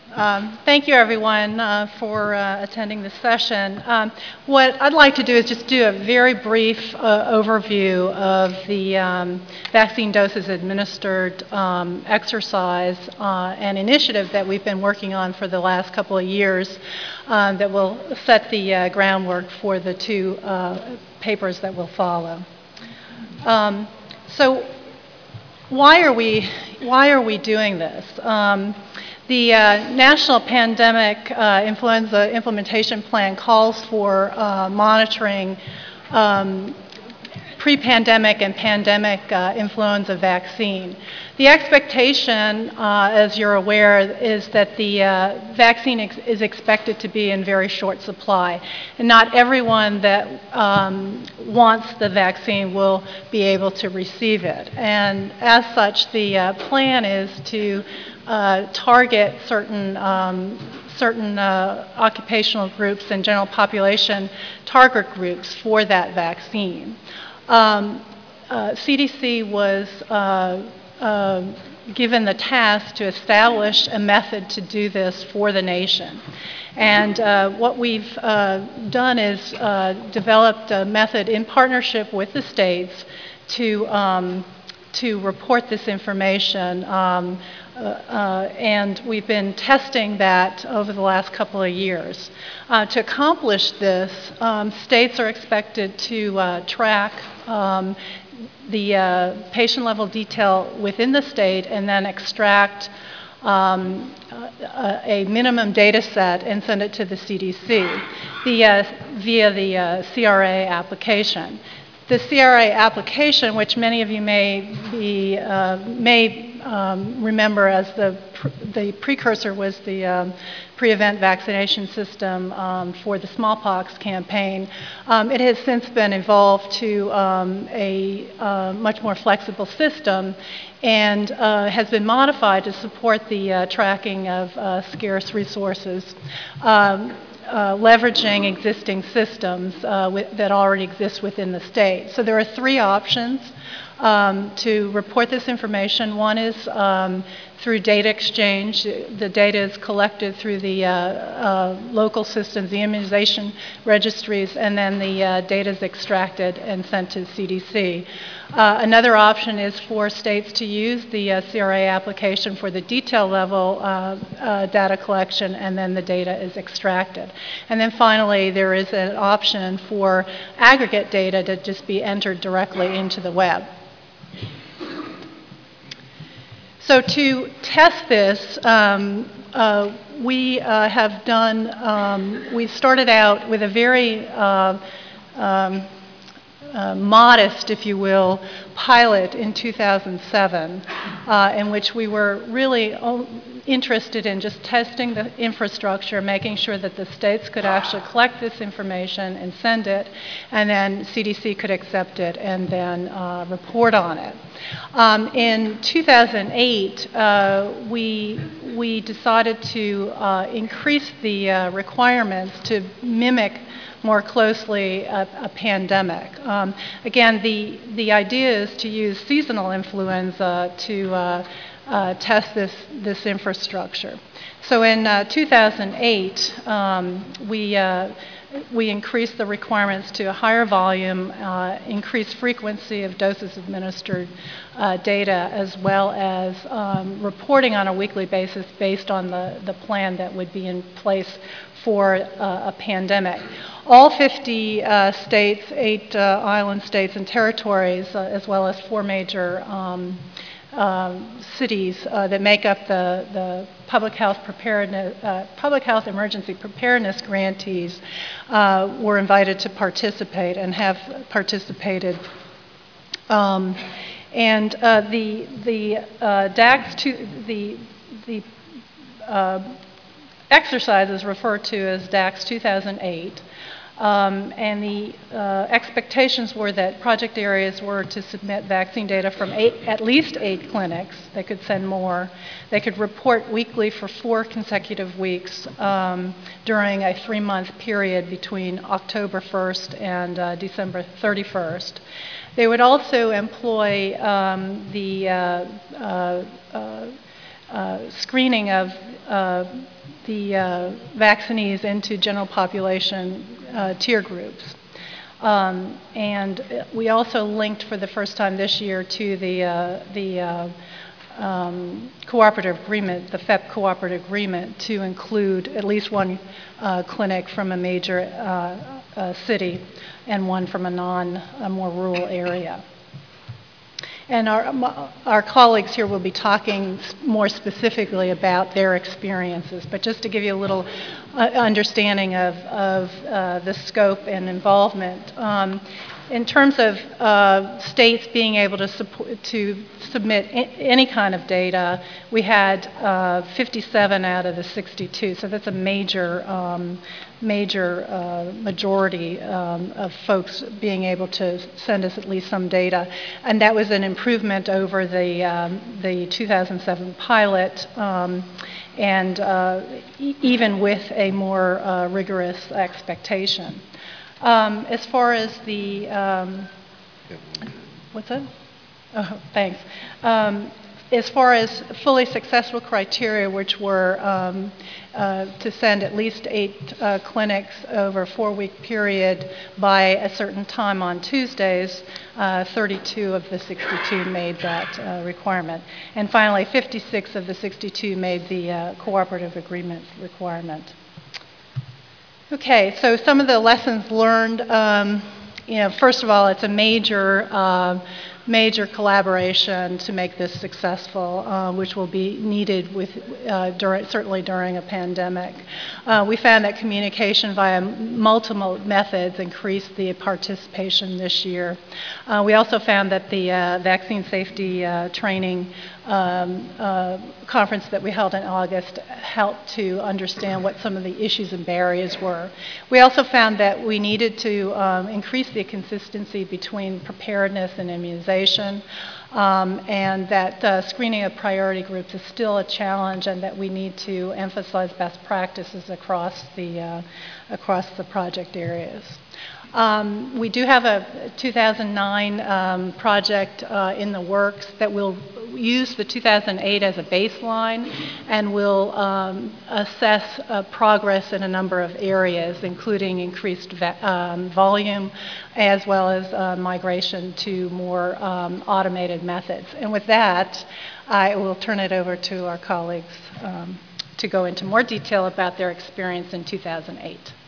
Thank you, everyone, for attending this session. What I'd like to do is just do a very brief overview of the vaccine doses administered exercise and initiative that we've been working on for the last couple of years that will set the groundwork for the two papers that will follow. So why are we doing this? The National Pandemic Influenza Implementation Plan calls for monitoring pre-pandemic and pandemic influenza vaccine. The expectation, as you're aware, is that the vaccine is expected to be in very short supply. And not everyone that wants the vaccine will be able to receive it. And as such, the plan is to target certain occupational groups and general population target groups for that vaccine. CDC was given the task to establish a method to do this for the nation. And what we've done is developed a method in partnership with the states to report this information. And we've been testing that over the last couple of years. To accomplish this, states are expected to track the patient-level detail within the state and then extract a minimum data set and send it to the CDC via the CRA application. The CRA application, which many of you may remember as the precursor was the pre-event vaccination system for the smallpox campaign. It has since been evolved to a much more flexible system and has been modified to support the tracking of scarce resources. Leveraging existing systems that already exist within the state. So there are three options to report this information. One is through data exchange. The data is collected through the local systems, the immunization registries, and then the data is extracted and sent to CDC. Another option is for states to use the CRA application for the detail level data collection, and then the data is extracted. And then finally, there is an option for aggregate data to just be entered directly into the web. So to test this, we have done, we started out with a very modest, if you will, pilot in 2007, in which we were really interested in just testing the infrastructure, making sure that the states could actually collect this information and send it, and then CDC could accept it and then report on it. In 2008, we decided to increase the requirements to mimic more closely a pandemic. Again, the idea is to use seasonal influenza to test this infrastructure. So in 2008, we increased the requirements to a higher volume, increased frequency of doses administered data, as well as reporting on a weekly basis based on the plan that would be in place for a pandemic. All 50 states, 8 island states and territories, as well as 4 major cities that make up the public health emergency preparedness grantees were invited to participate and have participated. And the exercise is referred to as DAX 2008. And the expectations were that project areas were to submit vaccine data from at least 8 clinics. They could send more. They could report weekly for 4 consecutive weeks during a 3-month period between October 1st and December 31st. They would also employ the screening of vaccinees into general population tier groups. And we also linked for the first time this year to the cooperative agreement, the PhEP cooperative agreement, to include at least one clinic from a major city and one from a more rural area. And our colleagues here will be talking more specifically about their experiences, but just to give you a little understanding of the scope and involvement. In terms of states being able to submit any kind of data, we had 57 out of the 62, so that's a major majority of folks being able to send us at least some data, and that was an improvement over the 2007 pilot, and even with a more rigorous expectation. As far as the, what's that? Oh, thanks. As far as fully successful criteria, which were to send at least 8 clinics over a 4-week period by a certain time on Tuesdays, 32 of the 62 made that requirement. And finally, 56 of the 62 made the cooperative agreement requirement. Okay, so some of the lessons learned, first of all, it's a major collaboration to make this successful, which will be needed certainly during a pandemic. We found that communication via multiple methods increased the participation this year. We also found that the vaccine safety training conference that we held in August helped to understand what some of the issues and barriers were. We also found that we needed to increase the consistency between preparedness and immunization, and that screening of priority groups is still a challenge, and that we need to emphasize best practices across the project areas. We do have a 2009 project in the works that will use the 2008 as a baseline, and will assess progress in a number of areas, including increased volume, as well as migration to more automated methods. And with that, I will turn it over to our colleagues to go into more detail about their experience in 2008.